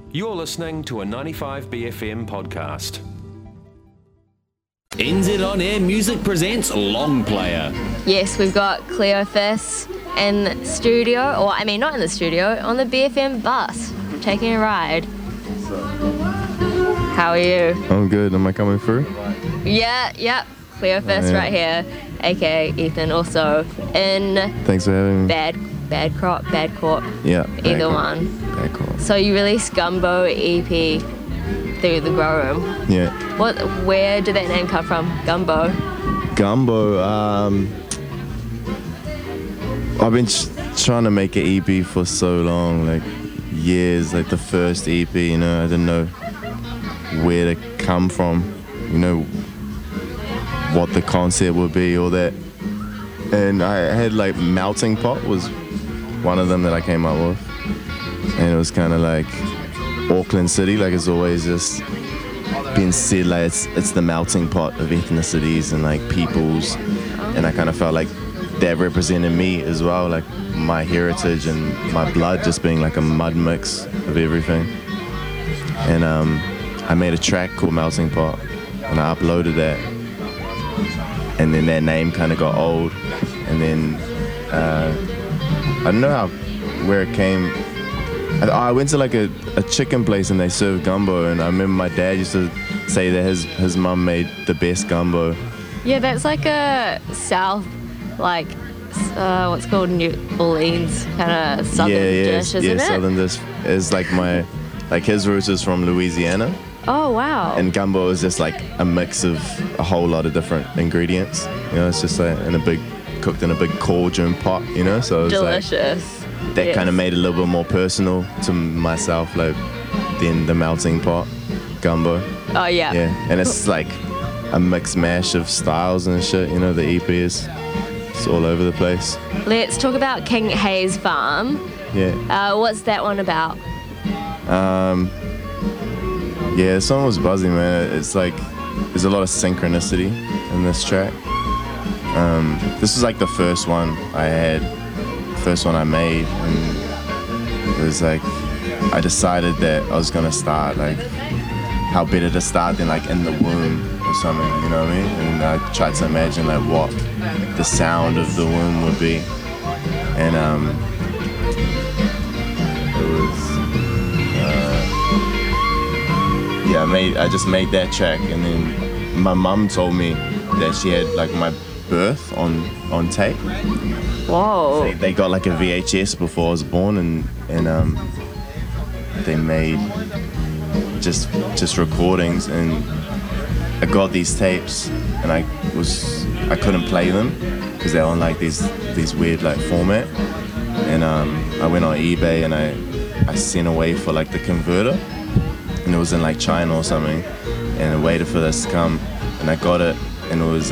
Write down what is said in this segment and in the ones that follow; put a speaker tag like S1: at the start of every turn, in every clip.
S1: You're listening to a 95BFM podcast.
S2: NZ On Air Music presents Long Player.
S3: Yes, we've got Cleophas in the studio, or I mean not in the studio, on the BFM bus, taking a ride. How are you?
S4: I'm good. Am I coming through?
S3: Yeah. Cleophas right here, aka Ethan, also in
S4: Thanks for having me.
S3: Bad Corp.
S4: Yeah.
S3: Either one.
S4: Bad Corp.
S3: So you released Gumbo EP through the Grow Room.
S4: Yeah.
S3: Where did that name come from? Gumbo.
S4: Gumbo. I've been trying to make an EP for so long, like years. Like the first EP, I didn't know where to come from, what the concept would be, all that. And I had like Melting Pot was one of them that I came up with, and it was kind of like Auckland City, like it's always just been said, like it's the melting pot of ethnicities and like peoples, and I kind of felt like that represented me as well, like my heritage and my blood just being like a mud mix of everything. And I made a track called Melting Pot, and I uploaded that, and then that name kind of got old, and then I don't know where it came. I went to like a chicken place and they served gumbo, and I remember my dad used to say that his mum made the best gumbo.
S3: Yeah, that's like a South, like what's called New Orleans kind of southern dish, isn't it?
S4: Southern dish is like his roots is from Louisiana.
S3: Oh wow!
S4: And gumbo is just like a mix of a whole lot of different ingredients. It's just like cooked in a big cauldron pot. So it's
S3: delicious.
S4: Like, that kind of made it a little bit more personal to myself, like than the melting pot gumbo.
S3: Oh yeah.
S4: Yeah, and it's like a mixed mash of styles and shit. The EP it's all over the place.
S3: Let's talk about King Hayes Farm.
S4: Yeah.
S3: What's that one about?
S4: Yeah, the song was buzzing, man. It's like there's a lot of synchronicity in this track. This was like the first one I made, and it was like I decided that I was gonna start, like how better to start than like in the womb or something, you know what I mean? And I tried to imagine like what the sound of the womb would be, and it was I just made that track, and then my mum told me that she had like my birth on tape.
S3: Whoa.
S4: They got like a VHS before I was born, and they made just recordings, and I got these tapes, and I couldn't play them because they're on like these weird like format, and I went on eBay and I sent away for like the converter, and it was in like China or something, and I waited for this to come, and I got it, and it was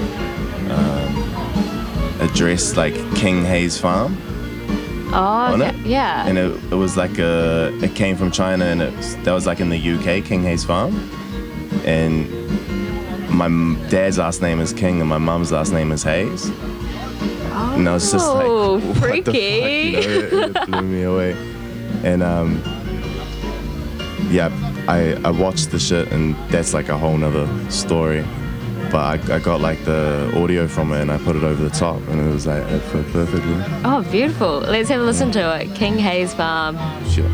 S4: addressed like King Hayes Farm.
S3: Oh, okay. Yeah.
S4: And it was like it came from China, and that was like in the UK, King Hayes Farm. And my dad's last name is King, and my mum's last name is Hayes.
S3: Oh,
S4: and I was just like, what
S3: freaky.
S4: The fuck? It blew me away. And I watched the shit, and that's like a whole nother story. But I got like the audio from it, and I put it over the top, and it was like it fit perfectly.
S3: Oh, beautiful. Let's have a listen to it. King Hayes Farm.
S4: Sure.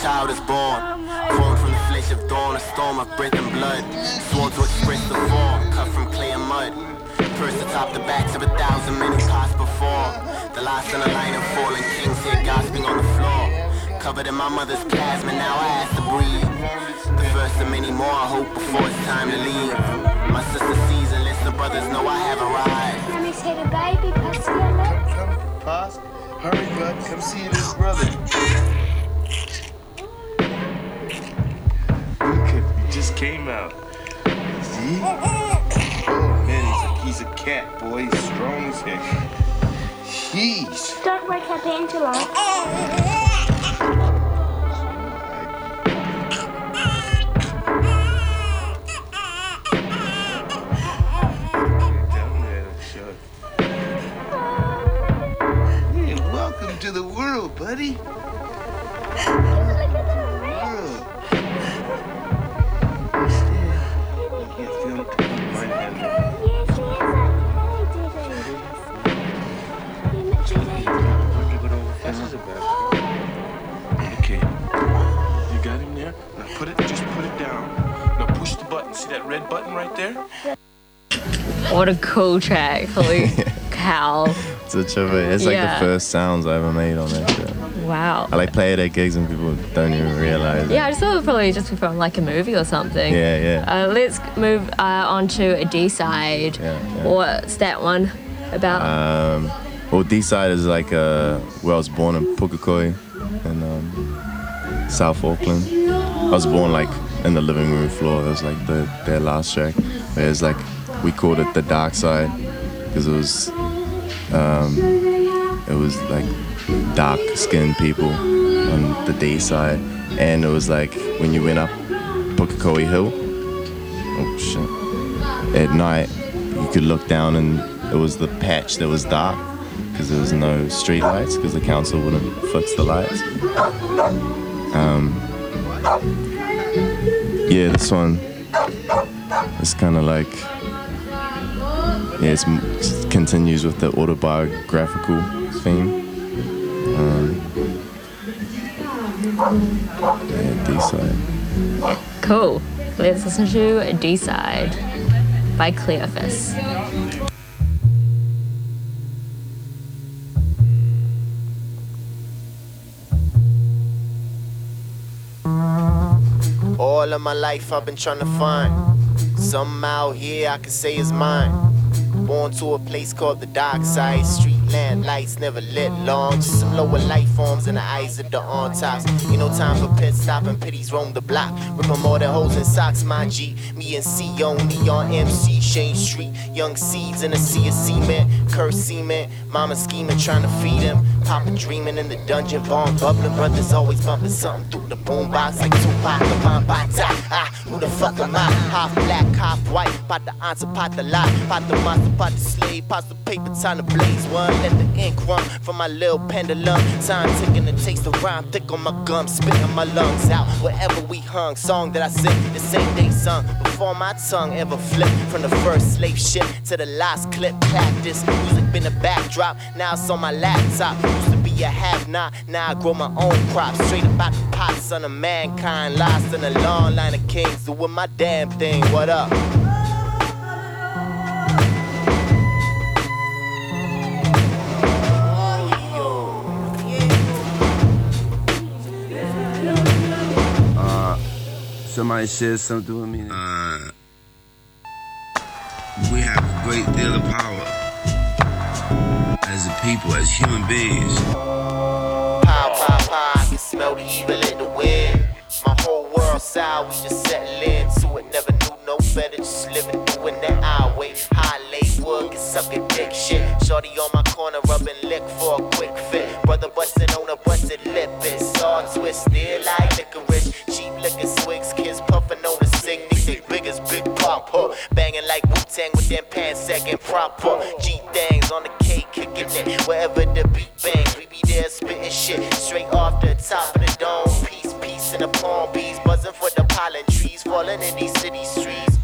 S5: child is born. Formed from the flesh of dawn, a storm of breath and blood. Sworn to express the fall, cut from clay and mud. First atop the backs of 1,000 many passed before. The last in the line of fallen kings here gasping on the floor. Covered in my mother's plasma, now I have to breathe. The first of many more, I hope, before it's time to leave. My sister sees and lets the brothers know I have arrived.
S6: Let me see the baby,
S7: Come, Pops. Hurry, bud. Come see this brother. Look at, he just came out. See? Oh, man, he's a cat, boy. He's strong as heck. Jeez.
S6: Don't wake up Angela.
S7: Welcome to the world, buddy.
S6: Look at the world.
S7: You can't feel it. Mind hand.
S6: Yes, he is
S7: Okay. You got him there? Now just put it down. Now push the button. See that red button right there?
S3: What a cool track. Holy cow.
S4: It's a tripper. It's like
S3: Yeah.
S4: the first sounds I ever made on that show.
S3: Wow.
S4: I like play it at gigs and people don't even realize it.
S3: Yeah, I just thought it would probably just be from like a movie or something.
S4: Yeah.
S3: Let's move on to a D-side.
S4: Yeah.
S3: What's that one about?
S4: Well, D-side is like where I was born in Pukekohe in South Auckland. I was born like in the living room floor. It was like their last track. It's like we called it the dark side because it was like dark-skinned people on the D side, and it was like when you went up Pukekohe Hill. Oh shit! At night, you could look down, and it was the patch that was dark because there was no street lights because the council wouldn't fix the lights. Yeah, this one is kind of like. Yeah, it continues with the autobiographical theme. Yeah, D-side.
S3: Cool. Let's listen to D-side by Cleophas.
S5: All of my life I've been trying to find something out here I can say is mine. Born to a place called the dark side. Street lamp lights never lit long. Just some lower life forms in the eyes of the on tops. Ain't no time for pit stop and pities roam the block. Ripping more than holes in socks, my G. Me and C only on MC Shane Street. Young seeds in a sea of cement. Cursed cement. Mama scheming, trying to feed him. Papa dreaming in the dungeon. Bomb bubbling. Brothers always bumping something through the boombox like Tupac. The bomb by top. Who the fuck am I? Half black, half white. Pot the answer, pot the lie. Pot the monster, pot the slave. Pot the paper, time to blaze one. Let the ink run from my little pendulum. Time ticking and taste the rhyme thick on my gums. Spitting my lungs out wherever we hung. Song that I sing the same day sung. Before my tongue ever flipped. From the first slave ship to the last clip. Practice, music been a backdrop. Now it's on my laptop. Used to be a have-not, now I grow my own crops. Straight about the pot, son of mankind. Lost in a long line of kings, doing my damn thing. What up?
S8: Somebody said something with me. We have a great deal of power as a people, as human beings.
S5: Pow, pow, pow, I can smell the evil in the wind. My whole world sour, we just settle into it. Never knew no better, just living through in that highway. High late wood, get sucking dick shit. Shorty on my corner, rubbing lick for a quick fit. Brother bustin' on a busted lip, it's all twisted like licorice. Cheap liquor swigs, kids puffin' on the cig. They big as Big Papa, banging like Wu-Tang with them pants second proper. G-things on the cake, kicking it wherever the beat bangs. We be there spitting shit straight off the top of the dome. Peace, peace in the palm bees, buzzing for the pollen trees, falling in these city streets.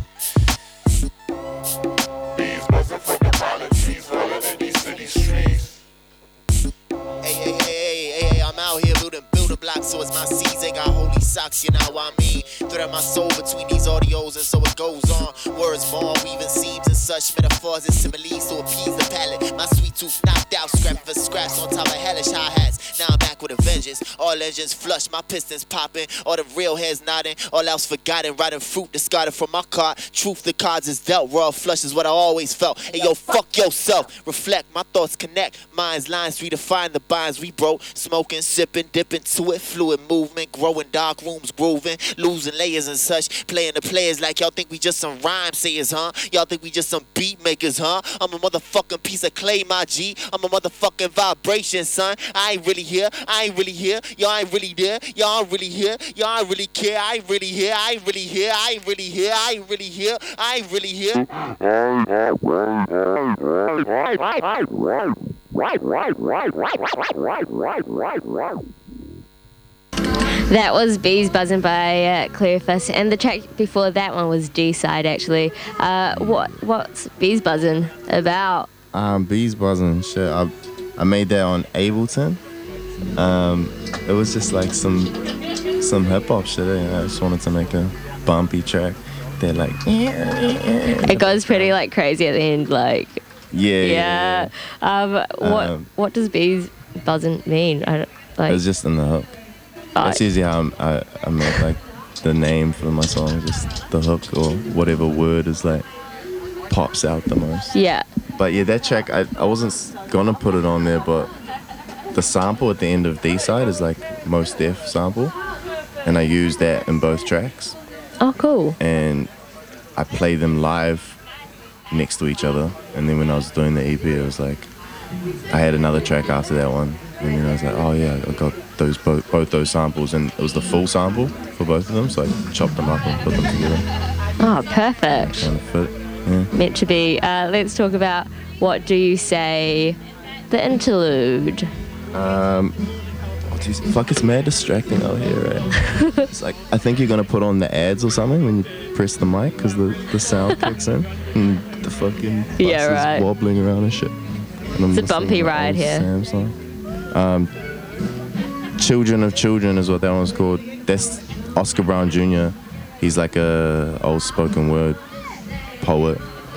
S5: Bees buzzing for the pollen trees, falling in these city streets. Hey, I'm out here building builder blocks so it's my season. Got holy socks, you know what I mean. Thread my soul between these audios, and so it goes on. Words born, weaving seams and such metaphors and similes to appease the palate. My sweet tooth knocked out, scrap for scraps on top of hellish hi-hats. Now I'm back with a vengeance. All engines flush, my pistons popping. All the real heads nodding, all else forgotten. Riding fruit discarded from my cart. Truth, the cards is dealt. Raw flush is what I always felt. Hey yo, fuck yourself. Reflect, my thoughts connect. Minds, lines, redefine the binds we broke. Smoking, sipping, dipping to it. Fluid movement, growing, dark rooms grooving. Losing layers and such. Playing the players like y'all think we just some rhyme sayers, huh? Y'all think we just some beat makers, huh? I'm a motherfucking piece of clay, my G. I'm a motherfucking vibration, son. I ain't really here. I ain't really here. Y'all ain't really there. Y'all ain't really here. Y'all ain't really care. I ain't really here. I ain't really here. I ain't really here. I ain't really here. I ain't really here.
S3: That was Bees Buzzing by Clearfist, and the track before that one was D-Side, actually. What's Bees Buzzing about?
S4: Bees Buzzing, shit. I made that on Ableton. It was just like some hip hop shit. I just wanted to make a bumpy track. They're like,
S3: it goes pretty like crazy at the end, like.
S4: Yeah.
S3: What does Bees Buzzing mean?
S4: It's just in the hook. That's usually how I make like the name for my song, just the hook or whatever word is like pops out the most.
S3: Yeah.
S4: But yeah, that track I wasn't gonna put it on there, but the sample at the end of D-Side is like Mos Def sample, and I use that in both tracks.
S3: Oh, cool.
S4: And I play them live next to each other, and then when I was doing the EP, it was like I had another track after that one, and then I was like, oh yeah, I got those both those samples, and it was the full sample for both of them, so I chopped them up and put them together.
S3: Oh, perfect.
S4: Kind of fit. Yeah.
S3: Meant to be. Let's talk about What Do You Say, the interlude.
S4: Fuck, it's mad distracting out here, right? It's like, I think you're gonna put on the ads or something when you press the mic, because the sound kicks in and the fucking bus is wobbling around and shit. And
S3: it's a bumpy ride here.
S4: Children of Children is what that one's called. That's Oscar Brown Jr. He's like a old spoken word poet.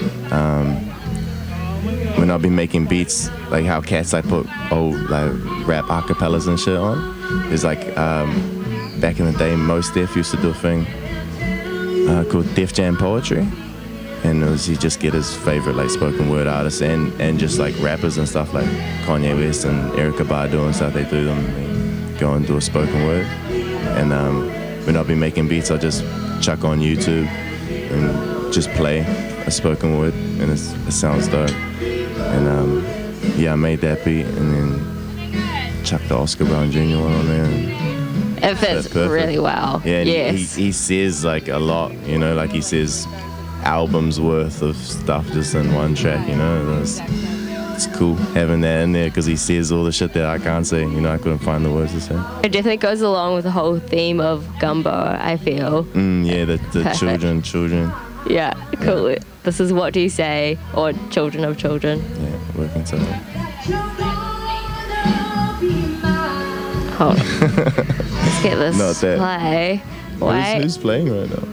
S4: When I've been making beats, like how cats like put old like rap acapellas and shit on, it's like back in the day, Mos Def used to do a thing called Def Jam Poetry, and it was, he'd just get his favorite like spoken word artists and just like rappers and stuff like Kanye West and Erykah Badu and stuff. They do them and go and do a spoken word. And when I've been making beats, I just chuck on YouTube and just play a spoken word, and it sounds dope. And yeah, I made that beat and then chucked the Oscar Brown Jr. one on there. And
S3: it fits really well.
S4: Yeah, and
S3: yes.
S4: he says like a lot, you know, like he says albums worth of stuff just in one track, you know. It's cool having that in there because he says all the shit that I can't say, you know. I couldn't find the words to say.
S3: It definitely goes along with the whole theme of Gumbo, I feel.
S4: Yeah, the children.
S3: Yeah, cool. Yeah. This is What Do You Say, or Children of Children.
S4: Yeah, working together.
S3: Hold on. Let's get this
S4: Not that.
S3: play. Wait.
S4: Who's playing right now?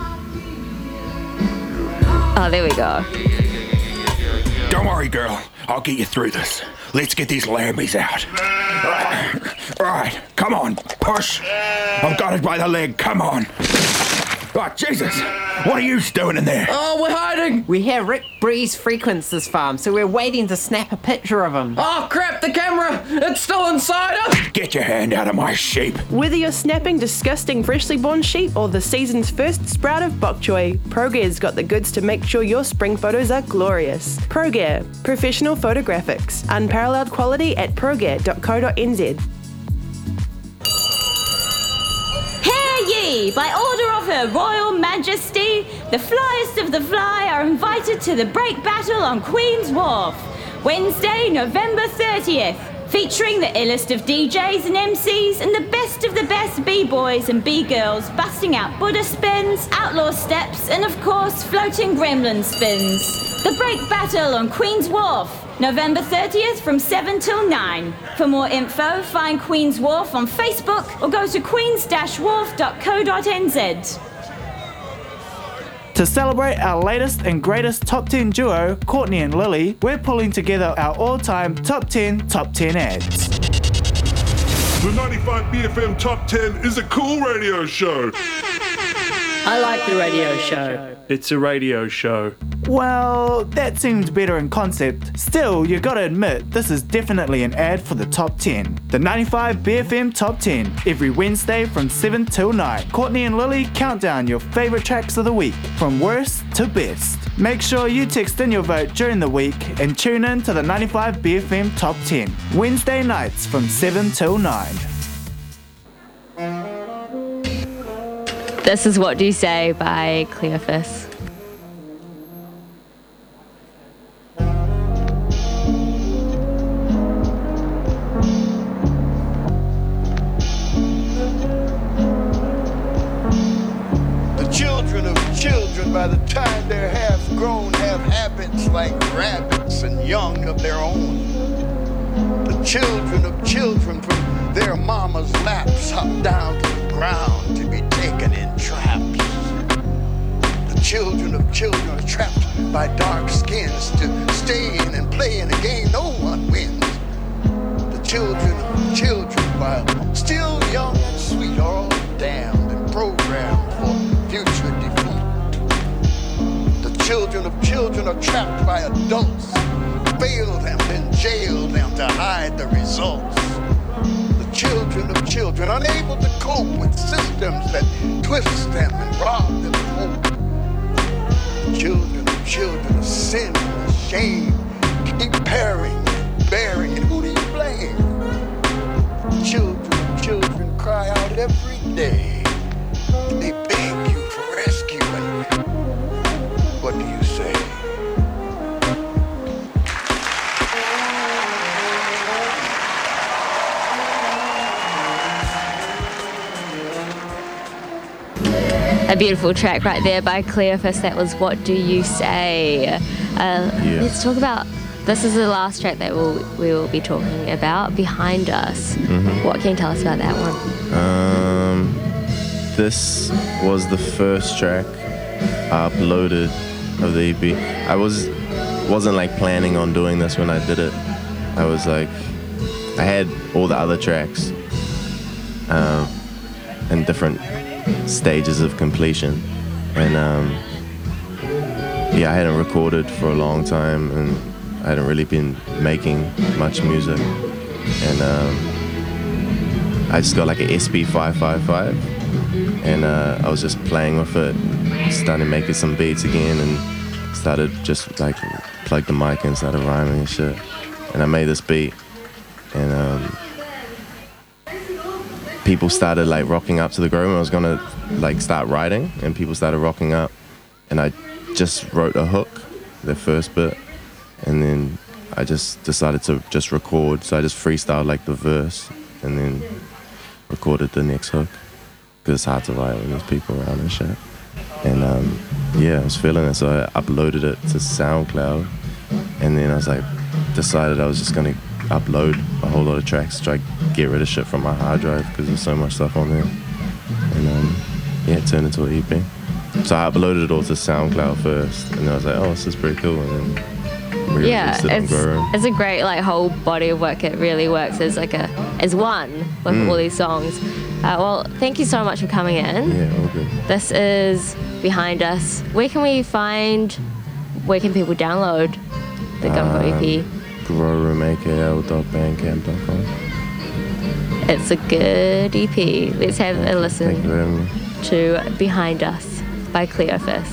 S3: Oh, there we go.
S9: Don't worry, girl. I'll get you through this. Let's get these lammies out. All right, come on, push. I've got it by the leg, come on. Oh, Jesus! What are you doing in there?
S10: Oh, we're hiding! We hear Rick Breeze frequents this farm, so we're waiting to snap a picture of him. Oh, crap, the camera! It's still inside us!
S9: Get your hand out of my sheep.
S11: Whether you're snapping disgusting freshly born sheep or the season's first sprout of bok choy, ProGear's got the goods to make sure your spring photos are glorious. ProGear, professional photographics. Unparalleled quality at progear.co.nz.
S12: Ye, by order of Her Royal Majesty, the flyest of the fly are invited to the break battle on Queen's Wharf, Wednesday, November 30th, featuring the illest of DJs and MCs and the best of the best B-boys and B-girls busting out Buddha spins, outlaw steps, and of course floating gremlin spins. The break battle on Queen's Wharf, November 30th from 7 till 9. For more info, find Queen's Wharf on Facebook or go to queens-wharf.co.nz.
S13: To celebrate our latest and greatest top 10 duo, Courtney and Lily, we're pulling together our all-time top 10 ads.
S14: The 95 BFM Top 10 is a cool radio show.
S15: I like the radio show.
S16: It's a radio show.
S13: Well, that seems better in concept. Still, you gotta admit, this is definitely an ad for the top 10. The 95 BFM Top 10, every Wednesday from 7 till 9. Courtney and Lily count down your favourite tracks of the week, from worst to best. Make sure you text in your vote during the week and tune in to the 95 BFM Top 10, Wednesday nights from 7 till 9.
S3: This is What Do You Say by Cleophas.
S7: The children of children, by the time they're half grown, have habits like rabbits and young of their own. The children of children from their mama's laps hop down to the ground to be taken in traps. The children of children are trapped by dark skins to stay in and play in a game no one wins. The children of children, while still young and sweet, are all damned and programmed for future defeat. The children of children are trapped by adults, fail them, then jail them to hide the results. The children of children, unable to cope with systems that twist them and rob them of hope. The children of children of sin and shame keep bearing and bearing, and who do you blame? The children of children cry out every day. They beg you for rescue, and what do you say?
S3: A beautiful track right there by Cleophas. That was What Do You Say? Let's talk about, this is the last track that we will be talking about, Behind Us.
S4: Mm-hmm.
S3: What can you tell us about that one?
S4: This was the first track I uploaded of the EP. I wasn't like planning on doing this when I did it. I was like, I had all the other tracks in different stages of completion, and I hadn't recorded for a long time, and I hadn't really been making much music, and I just got like an SP555, and I was just playing with it, started making some beats again, and started just like plugged the mic and started rhyming and shit, and I made this beat, and people started like rocking up to the groove, and I was gonna like start writing, and people started rocking up, and I just wrote a hook, the first bit, and then I just decided to just record, so I just freestyled like the verse, and then recorded the next hook, because it's hard to write when there's people around and shit, and I was feeling it, so I uploaded it to SoundCloud, and then I was like, decided I was just gonna upload a whole lot of tracks, try to get rid of shit from my hard drive because there's so much stuff on there, and it turned into an EP. So I uploaded it all to SoundCloud first, and then I was like, oh, this is pretty cool, and then re-released it on Grow.
S3: It's a great like whole body of work. It really works as like as one with all these songs. Well, thank you so much for coming in.
S4: Yeah, all good.
S3: This is Behind Us. Where can people download the Gumbo EP?
S4: growroomAKL.bandcamp.com.
S3: It's a good EP. Let's have a listen
S4: Thank you very much.
S3: to Behind Us by Cleophas.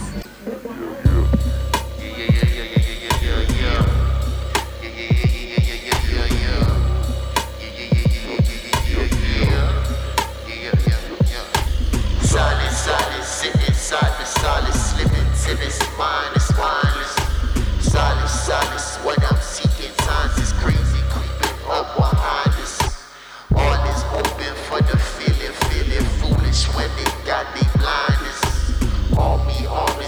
S5: Solid, sitting inside the solid, slipping till it's mine, it's mindless. Solid, what I'm seeking, signs is crazy, creeping up behind us. All is open for the feeling foolish when they got me blindness. All me,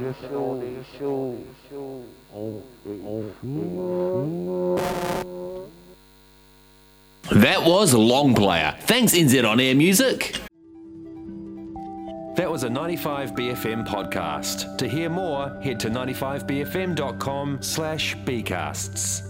S2: That was Long Player. Thanks, NZ On Air Music.
S1: That was a 95BFM podcast. To hear more, head to 95bfm.com/bcasts.